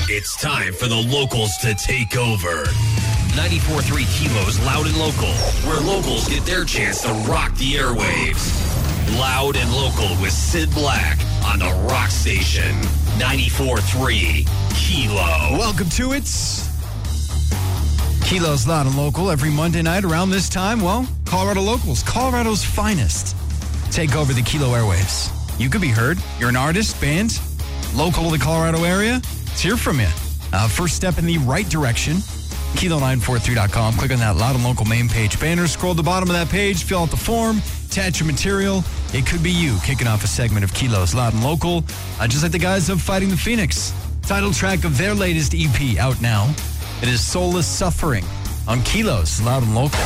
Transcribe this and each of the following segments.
It's time for the locals to take over. 94.3 Kilo's Loud and Local, where locals get their chance to rock the airwaves. Loud and Local with Sid Black on the Rock Station. 94.3 Kilo. Welcome to it. Kilo's Loud and Local every Monday night around this time. Well, Colorado locals, Colorado's finest, take over the Kilo airwaves. You could be heard. You're an artist, band, local to the Colorado area. Let's hear from you. First step in the right direction, Kilo943.com. Click on that Loud and Local main page banner. Scroll to the bottom of that page, fill out the form, attach your material. It could be you kicking off a segment of Kilo's Loud and Local, just like the guys of Fighting the Phoenix. Title track of their latest EP out now. It is Soulless Suffering on Kilo's Loud and Local.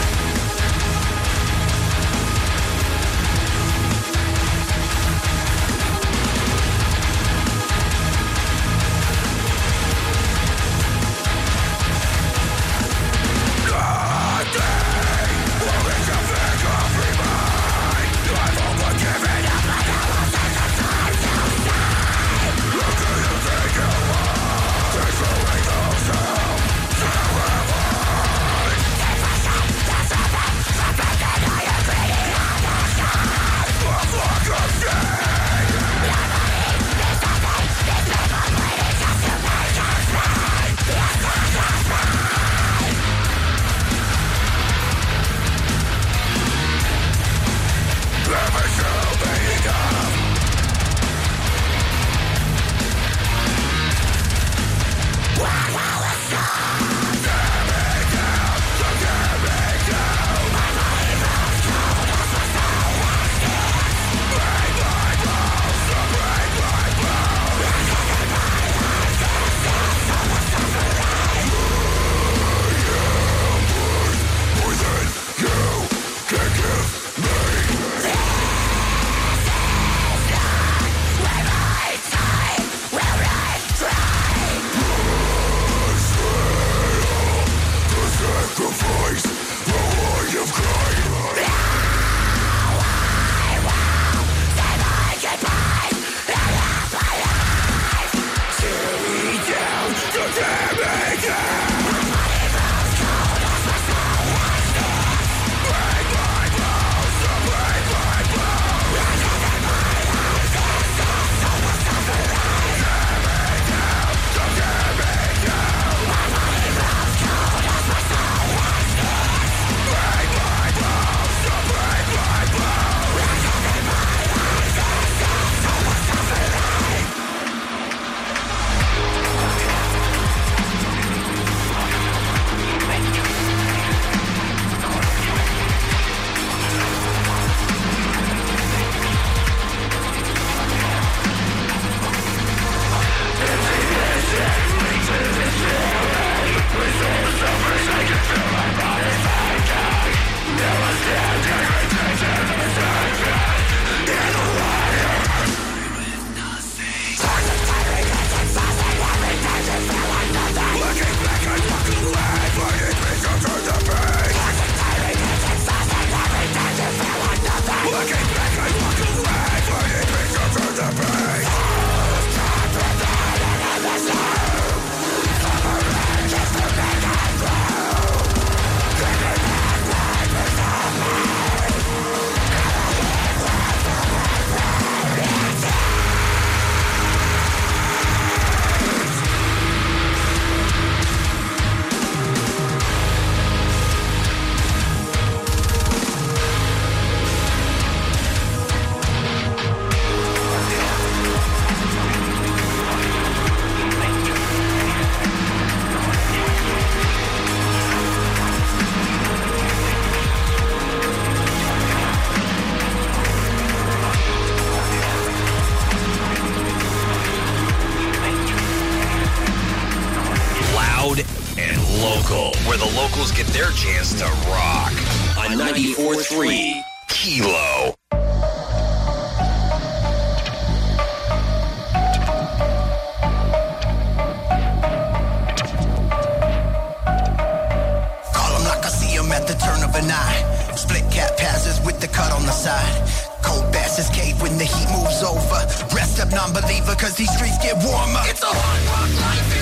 locals get their chance to rock on 94.3 Kilo. At the turn of an eye, split cap passes with the cut on the side. Cold bastards cave when the heat moves over. Rest up non-believer cause these streets get warmer. It's a hard rock life.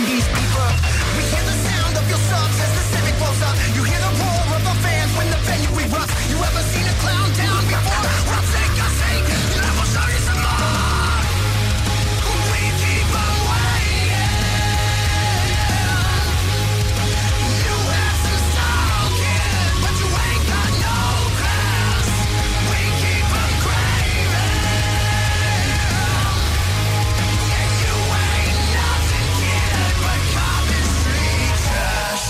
90s beeper. We hear the sound of your subs as the Civic blows up. You hear the roar of the fans when the venue erupts. You ever seen a clown down before? Well, take a seat, and we'll show you some more. We keep on waiting. You have some style, kid, but you ain't got no class. We keep on craving. Yeah, you ain't nothing, kid, but common street trash.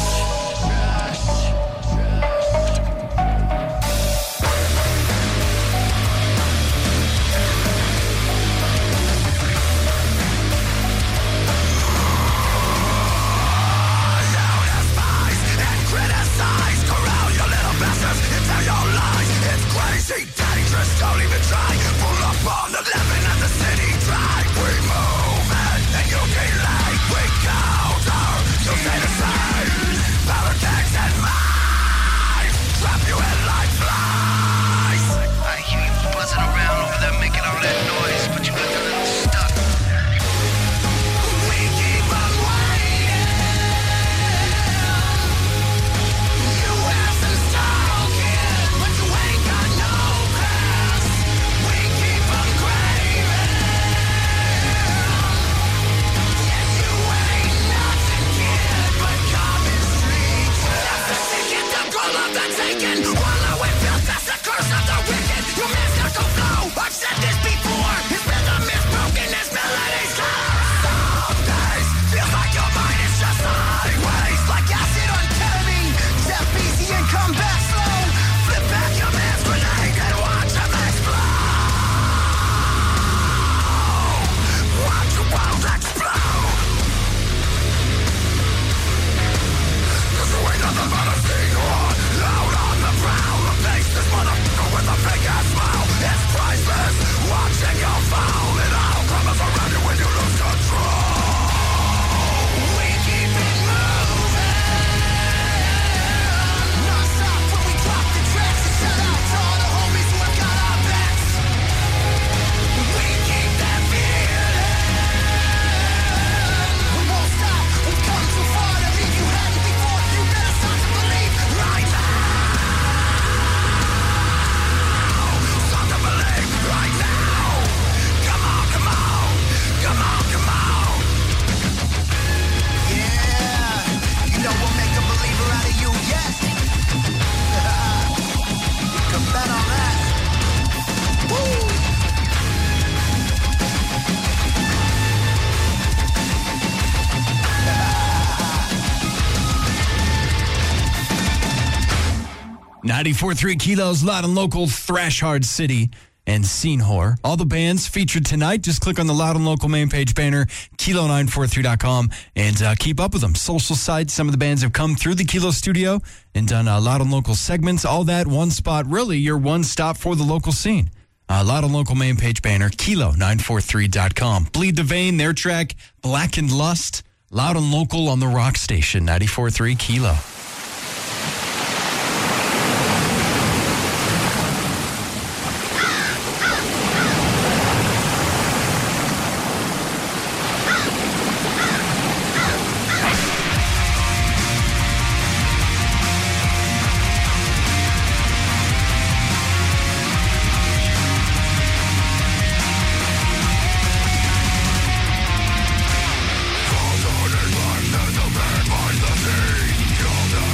Criticize, corral your little bastards into your lies. It's crazy, dangerous, don't even try. Pull up on the living at the city drive. We move it, and you delay. We counter, you stay the same. Barricades and mines trap you in like flies. I hear you buzzing around over there making all that noise, but you look a little stuck. We keep on waiting. You have some style, kid, but you ain't got no class. We keep on craving. Yeah, you ain't nothing, kid, but common street trash. The ticket, the goal of the taken. Wallow in filth, that's the curse of the wicked. Your mystical flow, I've said this before. His rhythm is broken, his melody's clear. Some days, feels like your mind is just sideways. Like acid on ketamine. Step easy and come back slow. Flip back your man's grenade and watch him explode. Watch your world explode. 'Cause you ain't nothing but a seahorn. Loud on the prowl. A face this motherfucker with a fake ass smile. It's priceless. Watching you fall. It all crumbles around you when you lose control. We keep it moving. Non-stop when we drop the tracks. And shout out to all the homies who have got our backs. We keep that feeling. We won't stop. We've come too far to leave you heading before. You better start to believe right now. Start to believe right now. Come on, come on. Come on, come on. Yeah. You know we'll make a believer out of you, yes. You can bet on that. Woo. 94.3 Kilos, Loud and Local, Thrash Hard City, and Scene Whore. All the bands featured tonight. Just click on the Loud and Local main page banner, kilo943.com, and keep up with them. Social sites, some of the bands have come through the Kilo studio and done Loud and Local segments. All that, one spot, really your one stop for the local scene. Loud and Local main page banner, kilo943.com. Bleed the Vein, their track, Blackened Lust. Loud and Local on the rock station, 94.3 Kilo. Find the sea, kill them.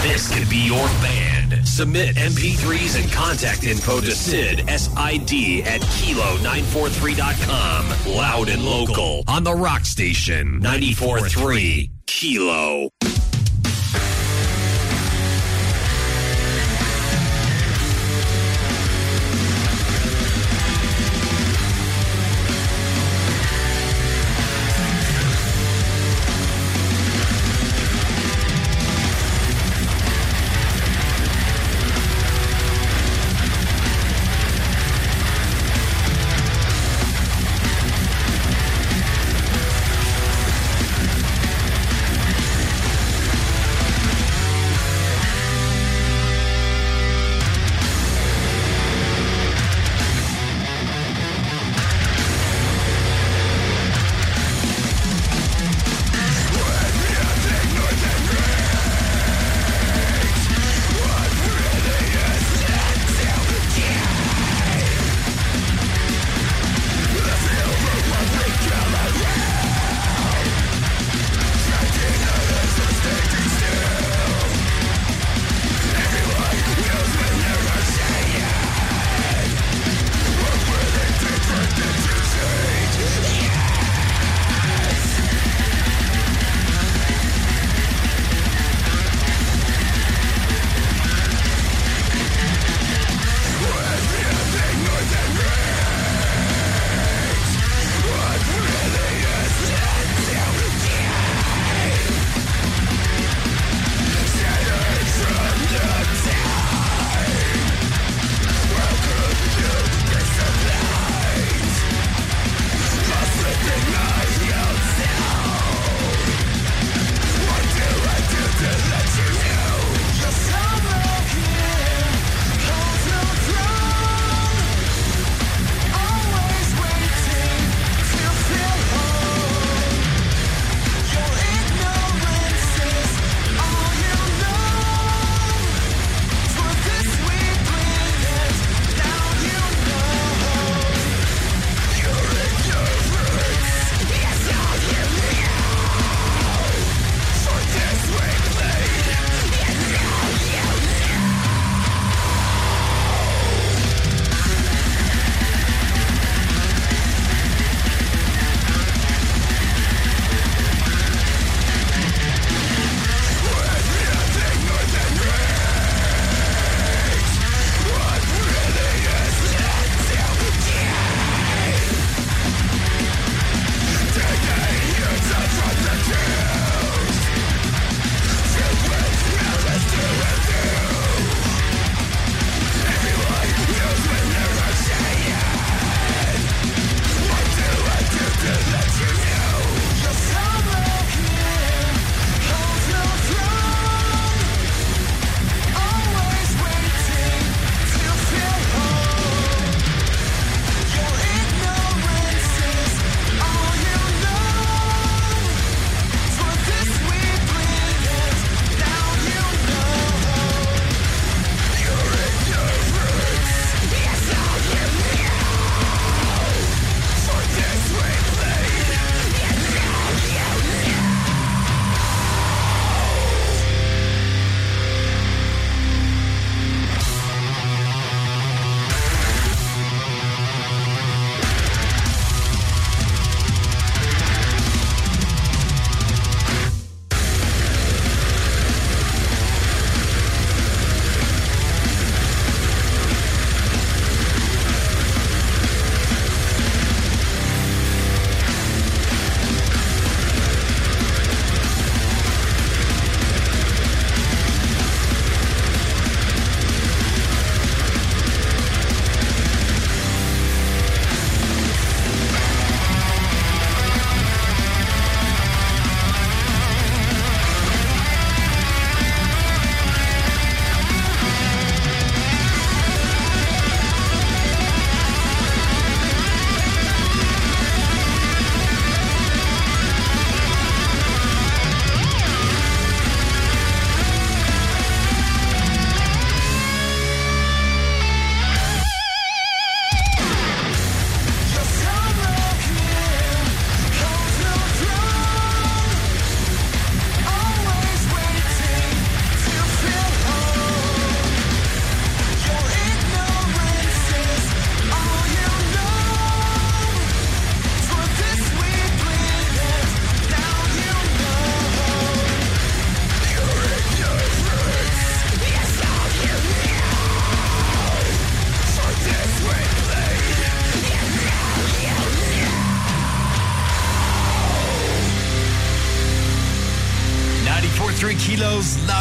This could be your band. Submit MP3s and contact info to Sid, S-I-D, at Kilo943.com. Loud and local on the Rock Station, 94.3 Kilo.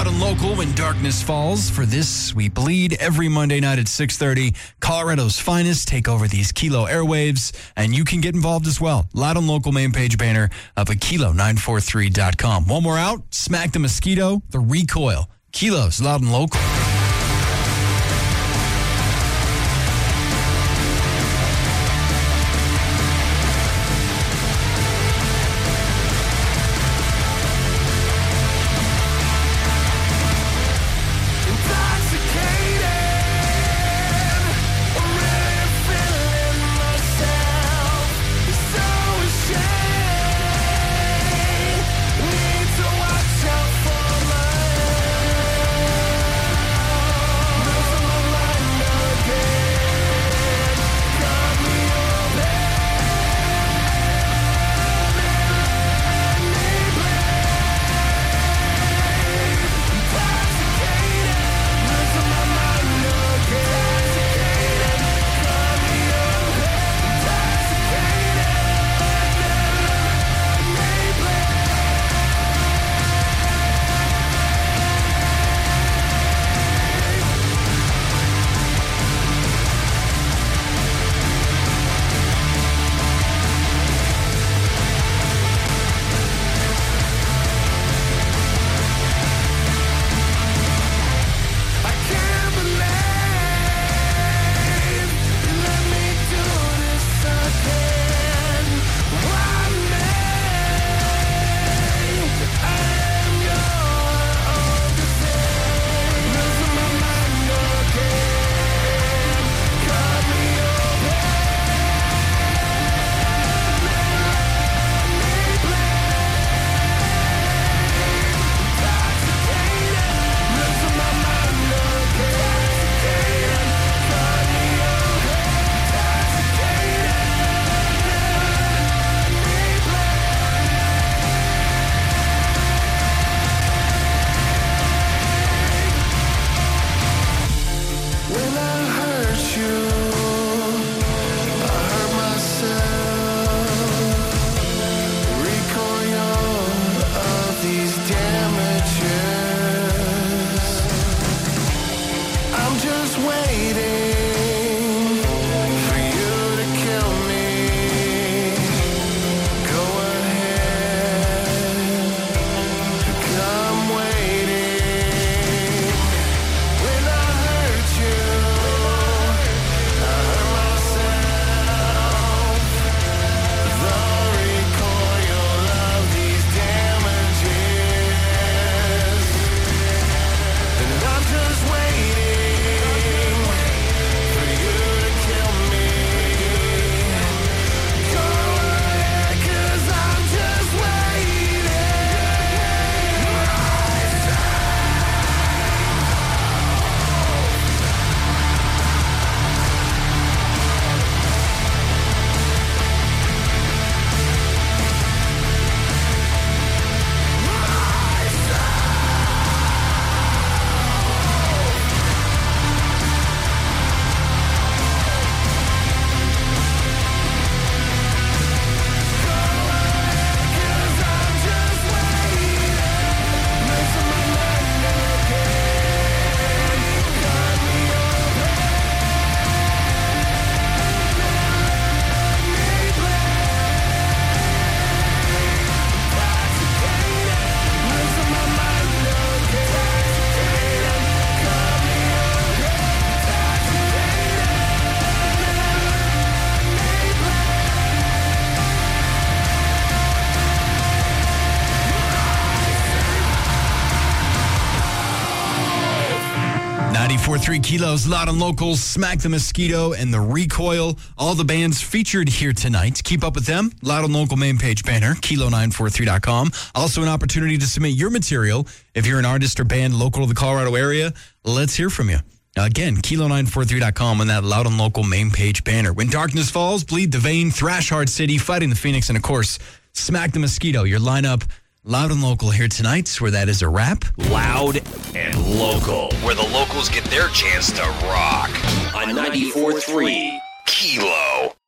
Loud and Local when darkness falls. For this, we bleed every Monday night at 6:30. Colorado's finest take over these Kilo airwaves, and you can get involved as well. Loud and Local main page banner up at kilo943.com. One more out, Smack the Mosquito, The Recoil. Kilos, Loud and Local. Three Kilos, Loud and Local, Smack the Mosquito, and The Recoil. All the bands featured here tonight. Keep up with them. Loud and Local main page banner, kilo943.com. Also an opportunity to submit your material. If you're an artist or band local to the Colorado area, let's hear from you. Again, kilo943.com on that Loud and Local main page banner. When darkness falls, Bleed the Vein, Thrash Hard City, Fighting the Phoenix, and of course, Smack the Mosquito. Your lineup, Loud and Local here tonight, where that is a wrap. Loud and Local, where the locals get their chance to rock. On 94.3 Kilo.